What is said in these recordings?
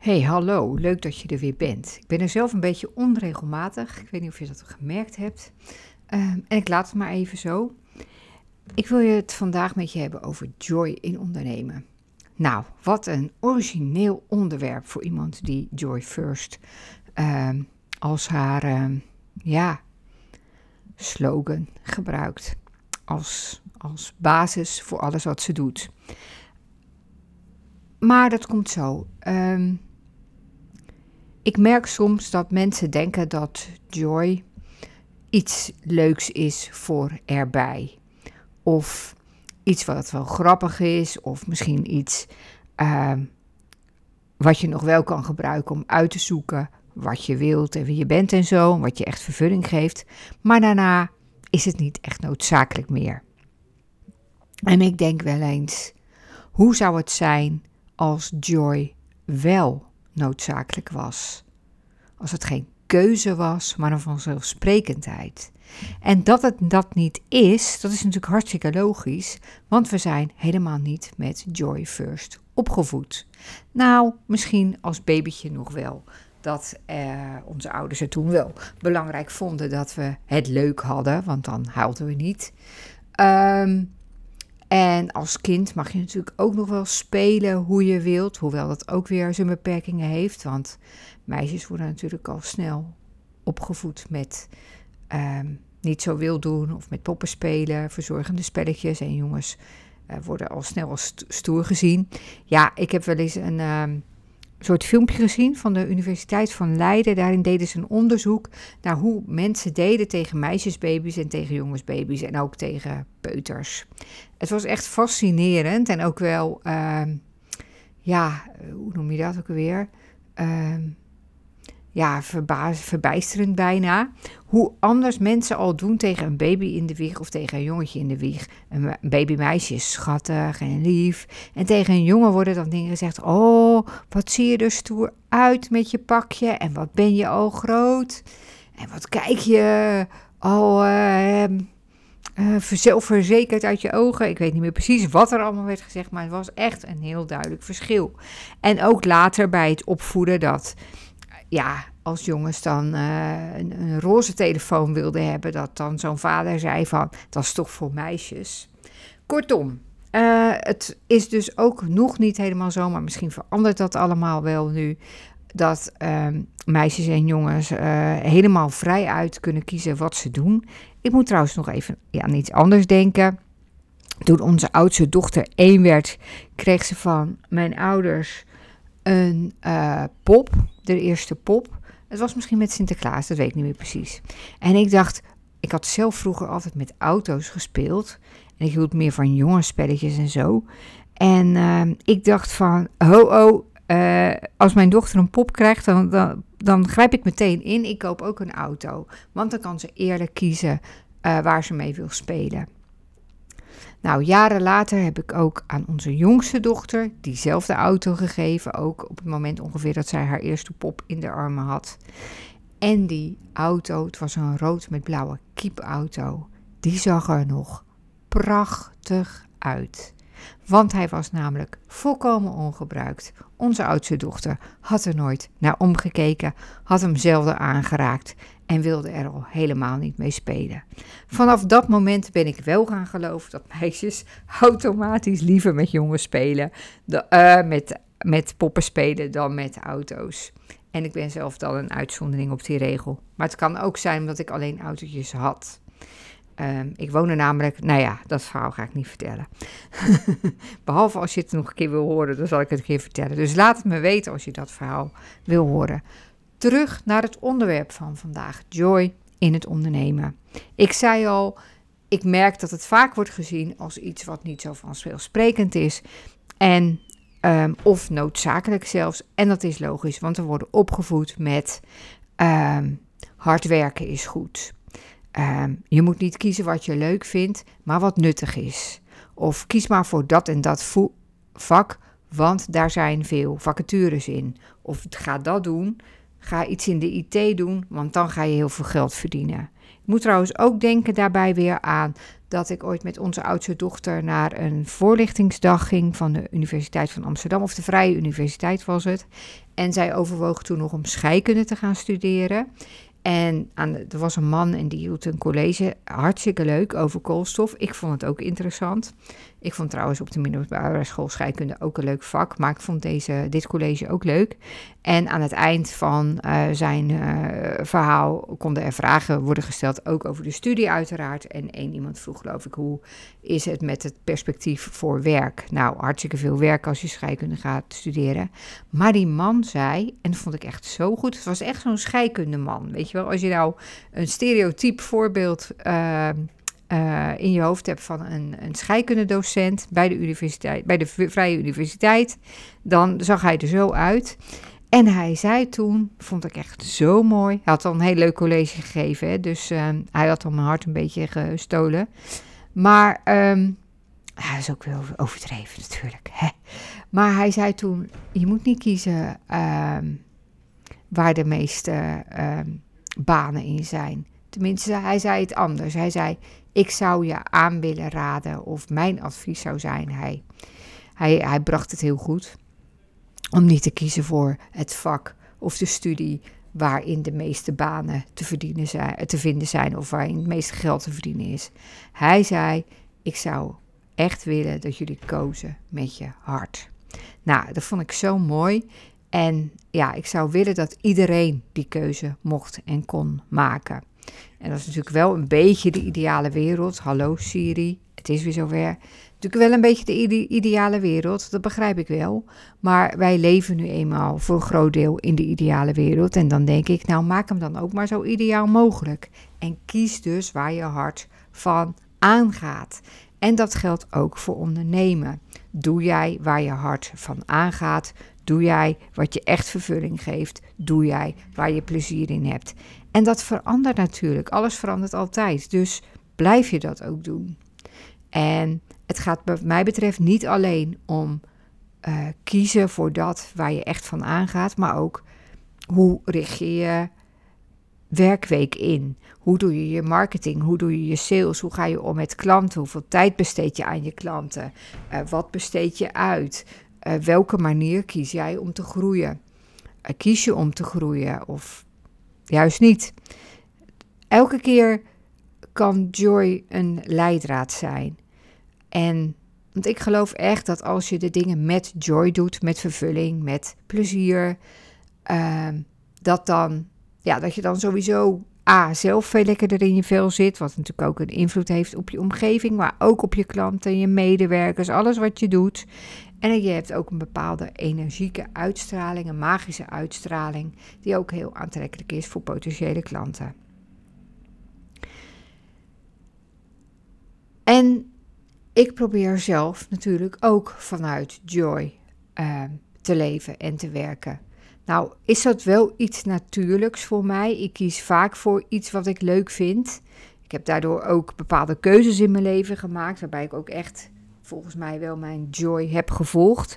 Hey, hallo, leuk dat je er weer bent. Ik ben er zelf een beetje onregelmatig. Ik weet niet of je dat gemerkt hebt. En ik laat het maar even zo. Ik wil je het vandaag met je hebben over joy in ondernemen. Nou, wat een origineel onderwerp voor iemand die Joy First als haar slogan gebruikt. Als basis voor alles wat ze doet. Maar dat komt zo. Ik merk soms dat mensen denken dat joy iets leuks is voor erbij. Of iets wat wel grappig is. Of misschien iets wat je nog wel kan gebruiken om uit te zoeken wat je wilt en wie je bent en zo. Wat je echt vervulling geeft. Maar daarna is het niet echt noodzakelijk meer. En ik denk wel eens, hoe zou het zijn als joy wel noodzakelijk was? Als het geen keuze was, maar een vanzelfsprekendheid. En dat het dat niet is, dat is natuurlijk hartstikke logisch, want we zijn helemaal niet met Joy First opgevoed. Nou, misschien als babytje nog wel. Dat onze ouders het toen wel belangrijk vonden dat we het leuk hadden, want dan huilden we niet. En als kind mag je natuurlijk ook nog wel spelen hoe je wilt, hoewel dat ook weer zijn beperkingen heeft, want meisjes worden natuurlijk al snel opgevoed met niet zo wild doen of met poppen spelen, verzorgende spelletjes. En jongens worden al snel als stoer gezien. Ja, ik heb wel eens een soort filmpje gezien van de Universiteit van Leiden. Daarin deden ze een onderzoek naar hoe mensen deden tegen meisjesbaby's en tegen jongensbaby's en ook tegen peuters. Het was echt fascinerend en ook wel, hoe noem je dat ook alweer? Verbijsterend bijna. Hoe anders mensen al doen tegen een baby in de wieg of tegen een jongetje in de wieg. Een babymeisje is schattig en lief. En tegen een jongen worden dan dingen gezegd. Oh, wat zie je er stoer uit met je pakje. En wat ben je al groot. En wat kijk je al zelfverzekerd uit je ogen. Ik weet niet meer precies wat er allemaal werd gezegd. Maar het was echt een heel duidelijk verschil. En ook later bij het opvoeden dat... Ja, als jongens dan een roze telefoon wilden hebben, dat dan zo'n vader zei van, dat is toch voor meisjes. Kortom, het is dus ook nog niet helemaal zo, maar misschien verandert dat allemaal wel nu, dat meisjes en jongens helemaal vrij uit kunnen kiezen wat ze doen. Ik moet trouwens nog even aan iets anders denken. Toen onze oudste dochter 1 werd, kreeg ze van mijn ouders een pop, de eerste pop. Het was misschien met Sinterklaas, dat weet ik niet meer precies. En ik dacht, ik had zelf vroeger altijd met auto's gespeeld. En ik hield meer van jongensspelletjes en zo. En ik dacht van, als mijn dochter een pop krijgt, dan grijp ik meteen in. Ik koop ook een auto. Want dan kan ze eerlijk kiezen waar ze mee wil spelen. Nou, jaren later heb ik ook aan onze jongste dochter diezelfde auto gegeven. Ook op het moment ongeveer dat zij haar eerste pop in de armen had. En die auto, het was een rood met blauwe kiepauto. Die zag er nog prachtig uit. Want hij was namelijk volkomen ongebruikt. Onze oudste dochter had er nooit naar omgekeken, had hem zelden aangeraakt en wilde er al helemaal niet mee spelen. Vanaf dat moment ben ik wel gaan geloven dat meisjes automatisch liever met jongens spelen, met poppen spelen dan met auto's. En ik ben zelf dan een uitzondering op die regel. Maar het kan ook zijn omdat ik alleen autootjes had. Ik woonde namelijk, dat verhaal ga ik niet vertellen. Behalve als je het nog een keer wil horen, dan zal ik het een keer vertellen. Dus laat het me weten als je dat verhaal wil horen. Terug naar het onderwerp van vandaag, joy in het ondernemen. Ik zei al, ik merk dat het vaak wordt gezien als iets wat niet zo vanzelfsprekend is. En, of noodzakelijk zelfs. En dat is logisch, want we worden opgevoed met hard werken is goed. Je moet niet kiezen wat je leuk vindt, maar wat nuttig is. Of kies maar voor dat en dat vak, want daar zijn veel vacatures in. Of ga dat doen, ga iets in de IT doen, want dan ga je heel veel geld verdienen. Ik moet trouwens ook denken daarbij weer aan dat ik ooit met onze oudste dochter naar een voorlichtingsdag ging van de Universiteit van Amsterdam, of de Vrije Universiteit was het. En zij overwoog toen nog om scheikunde te gaan studeren. En er was een man en die hield een college, hartstikke leuk, over koolstof. Ik vond het ook interessant. Ik vond trouwens op de middelbare school scheikunde ook een leuk vak, maar ik vond dit college ook leuk. En aan het eind van zijn verhaal konden er vragen worden gesteld, ook over de studie uiteraard. En één iemand vroeg, geloof ik, hoe is het met het perspectief voor werk? Nou, hartstikke veel werk als je scheikunde gaat studeren. Maar die man zei, en dat vond ik echt zo goed, het was echt zo'n scheikundeman, weet je wel. Als je nou een stereotyp voorbeeld in je hoofd hebt van een scheikundedocent bij de universiteit, bij de Vrije Universiteit, dan zag hij er zo uit. En hij zei toen, vond ik echt zo mooi, hij had al een heel leuk college gegeven, hè, dus hij had al mijn hart een beetje gestolen. Maar hij is ook wel overdreven natuurlijk. Hè. Maar hij zei toen, je moet niet kiezen waar de meeste banen in zijn. Tenminste, hij zei het anders. Hij zei, ik zou je aan willen raden, of mijn advies zou zijn, hij bracht het heel goed, om niet te kiezen voor het vak of de studie waarin de meeste banen te vinden zijn of waarin het meeste geld te verdienen is. Hij zei, ik zou echt willen dat jullie kozen met je hart. Nou, dat vond ik zo mooi. En ja, ik zou willen dat iedereen die keuze mocht en kon maken. En dat is natuurlijk wel een beetje de ideale wereld. Hallo Siri, het is weer zover. Natuurlijk wel een beetje de ideale wereld, dat begrijp ik wel. Maar wij leven nu eenmaal voor een groot deel in de ideale wereld. En dan denk ik, nou maak hem dan ook maar zo ideaal mogelijk. En kies dus waar je hart van aangaat. En dat geldt ook voor ondernemen. Doe jij waar je hart van aangaat? Doe jij wat je echt vervulling geeft? Doe jij waar je plezier in hebt? En dat verandert natuurlijk. Alles verandert altijd. Dus blijf je dat ook doen. En het gaat wat mij betreft niet alleen om kiezen voor dat waar je echt van aangaat, maar ook hoe richt je je werkweek in? Hoe doe je je marketing? Hoe doe je je sales? Hoe ga je om met klanten? Hoeveel tijd besteed je aan je klanten? Wat besteed je uit? Welke manier kies jij om te groeien? Kies je om te groeien of juist niet? Elke keer kan joy een leidraad zijn. Want ik geloof echt dat als je de dingen met joy doet, met vervulling, met plezier, dat je dan sowieso zelf veel lekkerder in je vel zit, wat natuurlijk ook een invloed heeft op je omgeving, maar ook op je klanten, je medewerkers, alles wat je doet. En je hebt ook een bepaalde energieke uitstraling, een magische uitstraling, die ook heel aantrekkelijk is voor potentiële klanten. En ik probeer zelf natuurlijk ook vanuit joy te leven en te werken. Nou, is dat wel iets natuurlijks voor mij. Ik kies vaak voor iets wat ik leuk vind. Ik heb daardoor ook bepaalde keuzes in mijn leven gemaakt, waarbij ik ook echt volgens mij wel mijn joy heb gevolgd.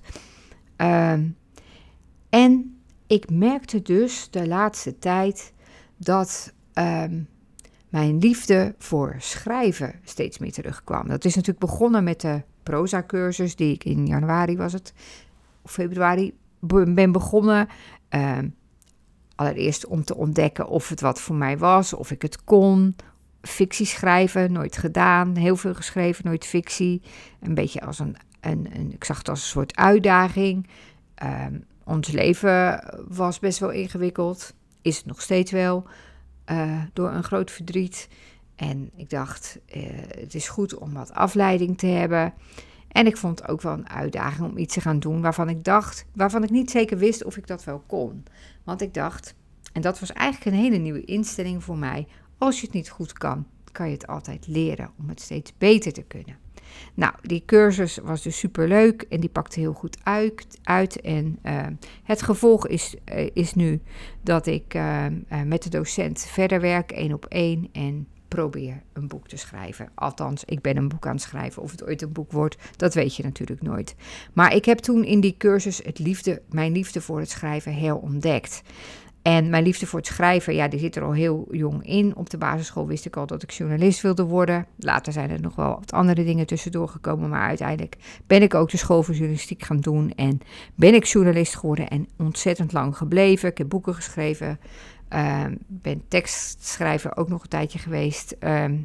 En ik merkte dus de laatste tijd dat mijn liefde voor schrijven steeds meer terugkwam. Dat is natuurlijk begonnen met de proza-cursus die ik in januari of februari ben begonnen. Allereerst om te ontdekken of het wat voor mij was, of ik het kon. Fictie schrijven, nooit gedaan. Heel veel geschreven, nooit fictie. Een beetje als ik zag het als een soort uitdaging. Ons leven was best wel ingewikkeld. Is het nog steeds wel. Door een groot verdriet. En ik dacht, het is goed om wat afleiding te hebben. En ik vond het ook wel een uitdaging om iets te gaan doen waarvan ik niet zeker wist of ik dat wel kon. Want ik dacht, en dat was eigenlijk een hele nieuwe instelling voor mij, als je het niet goed kan, kan je het altijd leren om het steeds beter te kunnen. Nou, die cursus was dus superleuk en die pakte heel goed uit. En het gevolg is nu dat ik met de docent verder werk, 1-op-1, en probeer een boek te schrijven. Althans, ik ben een boek aan het schrijven. Of het ooit een boek wordt, dat weet je natuurlijk nooit. Maar ik heb toen in die cursus mijn liefde voor het schrijven herontdekt. En mijn liefde voor het schrijven, ja, die zit er al heel jong in. Op de basisschool wist ik al dat ik journalist wilde worden. Later zijn er nog wel wat andere dingen tussendoor gekomen. Maar uiteindelijk ben ik ook de school voor journalistiek gaan doen. En ben ik journalist geworden en ontzettend lang gebleven. Ik heb boeken geschreven. Ben tekstschrijver ook nog een tijdje geweest.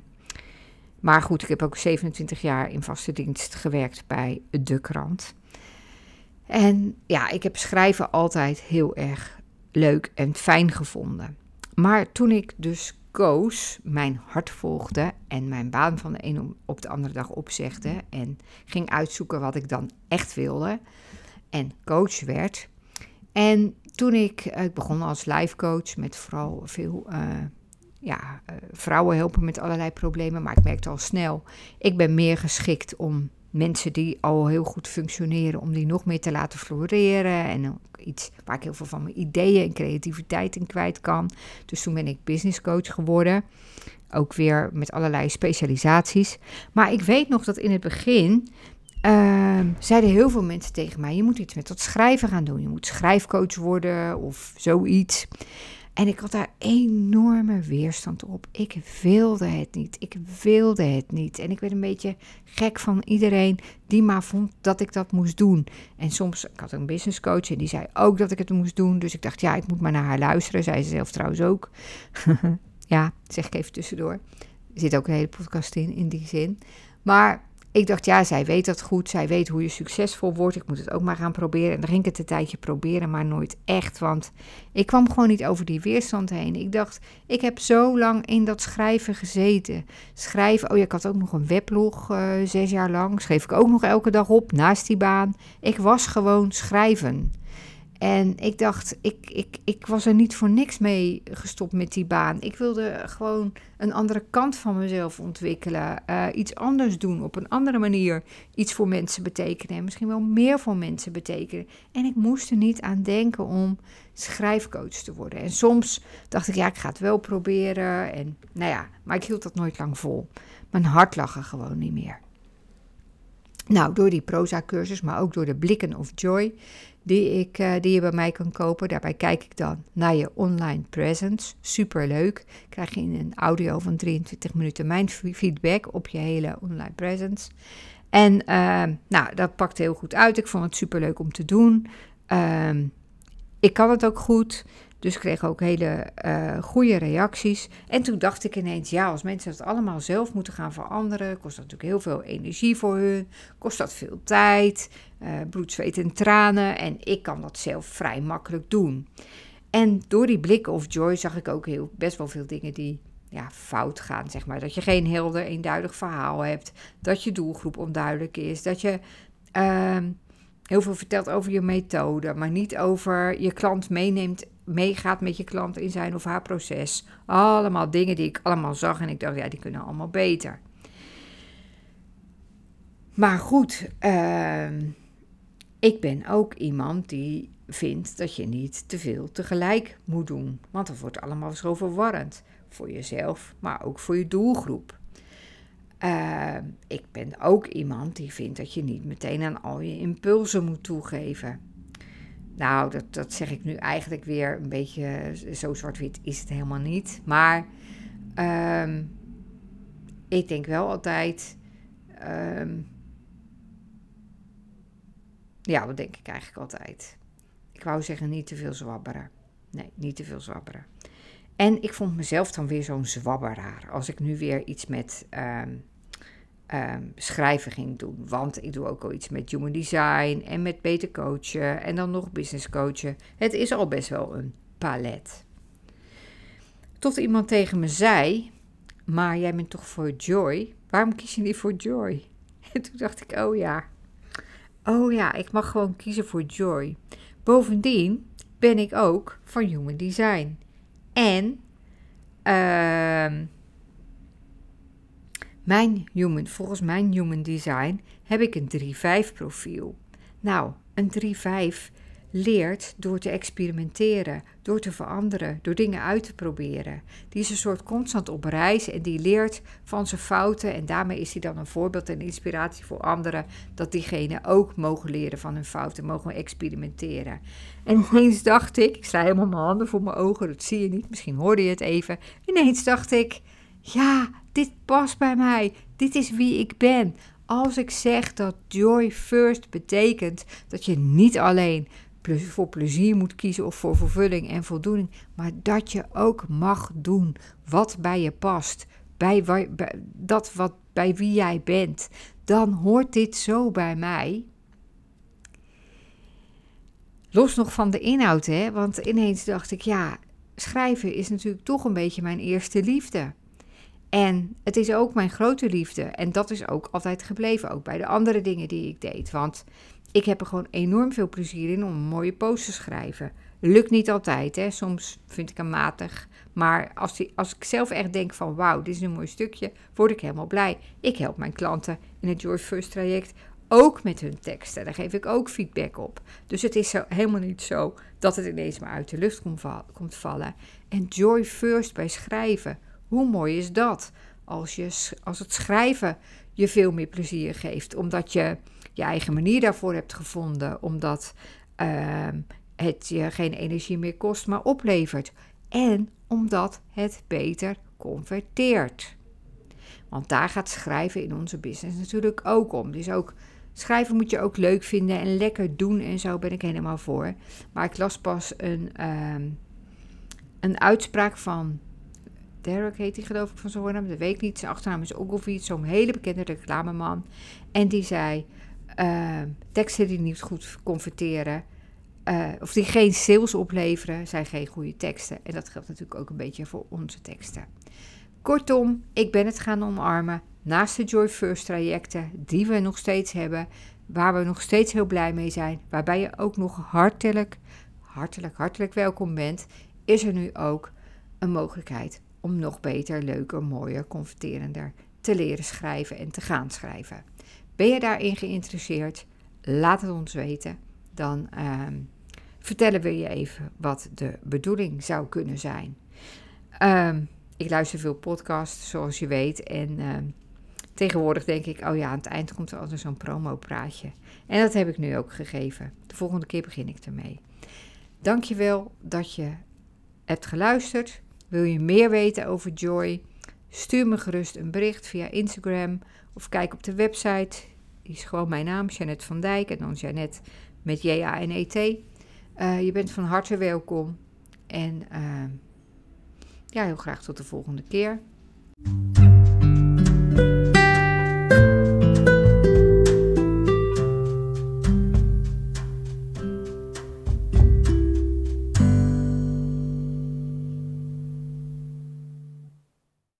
Maar goed, ik heb ook 27 jaar in vaste dienst gewerkt bij de krant. En ja, ik heb schrijven altijd heel erg leuk en fijn gevonden. Maar toen ik dus koos, mijn hart volgde en mijn baan van de ene op de andere dag opzegde en ging uitzoeken wat ik dan echt wilde en coach werd. En toen ik begon als life coach met vooral veel vrouwen helpen met allerlei problemen, maar ik merkte al snel, ik ben meer geschikt om mensen die al heel goed functioneren, om die nog meer te laten floreren. En ook iets waar ik heel veel van mijn ideeën en creativiteit in kwijt kan. Dus toen ben ik business coach geworden. Ook weer met allerlei specialisaties. Maar ik weet nog dat in het begin zeiden heel veel mensen tegen mij, je moet iets met dat schrijven gaan doen. Je moet schrijfcoach worden of zoiets. En ik had daar enorme weerstand op. Ik wilde het niet. En ik werd een beetje gek van iedereen die maar vond dat ik dat moest doen. En soms, ik had een business coach en die zei ook dat ik het moest doen. Dus ik dacht, ja, ik moet maar naar haar luisteren. Zei ze zelf trouwens ook. Ja, zeg ik even tussendoor. Er zit ook een hele podcast in die zin. Maar ik dacht, ja, zij weet dat goed. Zij weet hoe je succesvol wordt. Ik moet het ook maar gaan proberen. En dan ging ik het een tijdje proberen, maar nooit echt. Want ik kwam gewoon niet over die weerstand heen. Ik dacht, ik heb zo lang in dat schrijven gezeten. Schrijven, ik had ook nog een weblog 6 jaar lang. Schreef ik ook nog elke dag op, naast die baan. Ik was gewoon schrijven. En ik dacht, ik was er niet voor niks mee gestopt met die baan. Ik wilde gewoon een andere kant van mezelf ontwikkelen. Iets anders doen, op een andere manier iets voor mensen betekenen. En misschien wel meer voor mensen betekenen. En ik moest er niet aan denken om schrijfcoach te worden. En soms dacht ik, ja, ik ga het wel proberen. En maar ik hield dat nooit lang vol. Mijn hart lag er gewoon niet meer. Nou, door die proza-cursus, maar ook door de Blikken of Joy die je bij mij kan kopen. Daarbij kijk ik dan naar je online presence. Superleuk. Krijg je in een audio van 23 minuten mijn feedback op je hele online presence. En dat pakte heel goed uit. Ik vond het superleuk om te doen. Ik kan het ook goed. Dus ik kreeg ook hele goede reacties. En toen dacht ik ineens, ja, als mensen dat allemaal zelf moeten gaan veranderen, kost dat natuurlijk heel veel energie voor hun, kost dat veel tijd, bloed, zweet en tranen. En ik kan dat zelf vrij makkelijk doen. En door die blikken of joy zag ik ook best wel veel dingen die fout gaan, zeg maar. Dat je geen helder, eenduidig verhaal hebt, dat je doelgroep onduidelijk is, dat je heel veel vertelt over je methode, maar niet over je klant meegaat met je klant in zijn of haar proces. Allemaal dingen die ik allemaal zag en ik dacht, ja, die kunnen allemaal beter. Maar goed, ik ben ook iemand die vindt dat je niet te veel tegelijk moet doen. Want dat wordt allemaal zo verwarrend. Voor jezelf, maar ook voor je doelgroep. Ik ben ook iemand die vindt dat je niet meteen aan al je impulsen moet toegeven. Nou, dat zeg ik nu eigenlijk weer een beetje, zo zwart-wit is het helemaal niet. Maar ik denk wel altijd, wat denk ik eigenlijk altijd? Ik wou zeggen niet te veel zwabberen. Nee, niet te veel zwabberen. En ik vond mezelf dan weer zo'n zwabberaar als ik nu weer iets met schrijven ging doen. Want ik doe ook al iets met human design en met beter coachen en dan nog business coachen. Het is al best wel een palet. Tot iemand tegen me zei, maar jij bent toch voor joy? Waarom kies je niet voor joy? En toen dacht ik, oh ja, ik mag gewoon kiezen voor joy. Bovendien ben ik ook van human design. En volgens mijn human design heb ik een 3-5 profiel. Nou, een 3-5 leert door te experimenteren, door te veranderen, door dingen uit te proberen. Die is een soort constant op reis en die leert van zijn fouten. En daarmee is hij dan een voorbeeld en inspiratie voor anderen, dat diegenen ook mogen leren van hun fouten, mogen experimenteren. En ineens dacht ik sla helemaal mijn handen voor mijn ogen, dat zie je niet, misschien hoorde je het even. Ineens dacht ik, ja, dit past bij mij, dit is wie ik ben. Als ik zeg dat joy first betekent dat je niet alleen voor plezier moet kiezen of voor vervulling en voldoening, maar dat je ook mag doen wat bij je past, bij wie jij bent, dan hoort dit zo bij mij. Los nog van de inhoud, hè? Want ineens dacht ik, ja, schrijven is natuurlijk toch een beetje mijn eerste liefde. En het is ook mijn grote liefde. En dat is ook altijd gebleven, ook bij de andere dingen die ik deed. Want ik heb er gewoon enorm veel plezier in om een mooie post te schrijven. Lukt niet altijd, hè. Soms vind ik hem matig. Maar als ik zelf echt denk van wauw, dit is een mooi stukje, word ik helemaal blij. Ik help mijn klanten in het Joy First traject ook met hun teksten. Daar geef ik ook feedback op. Dus het is helemaal niet zo dat het ineens maar uit de lucht komt vallen. En Joy First bij schrijven, hoe mooi is dat? Als het schrijven je veel meer plezier geeft, omdat je je eigen manier daarvoor hebt gevonden, omdat het je geen energie meer kost, maar oplevert. En omdat het beter converteert. Want daar gaat schrijven in onze business natuurlijk ook om. Dus ook schrijven moet je ook leuk vinden en lekker doen en zo ben ik helemaal voor. Maar ik las pas een uitspraak van Derek heet hij geloof ik van zijn voornaam, dat weet ik niet. Zijn achternaam is Ogilvy, zo'n hele bekende reclameman. En die zei, teksten die niet goed converteren, of die geen sales opleveren, zijn geen goede teksten. En dat geldt natuurlijk ook een beetje voor onze teksten. Kortom, ik ben het gaan omarmen. Naast de Joy First trajecten die we nog steeds hebben, waar we nog steeds heel blij mee zijn, waarbij je ook nog hartelijk welkom bent, is er nu ook een mogelijkheid om nog beter, leuker, mooier, converterender te leren schrijven en te gaan schrijven. Ben je daarin geïnteresseerd? Laat het ons weten. Dan vertellen we je even wat de bedoeling zou kunnen zijn. Ik luister veel podcasts, zoals je weet. En tegenwoordig denk ik, oh ja, aan het eind komt er altijd zo'n promopraatje. En dat heb ik nu ook gegeven. De volgende keer begin ik ermee. Dankjewel dat je hebt geluisterd. Wil je meer weten over Joy? Stuur me gerust een bericht via Instagram of kijk op de website. Die is gewoon mijn naam, Jeanette van Dijk en dan Jeanette met J-A-N-E-T. Je bent van harte welkom en heel graag tot de volgende keer.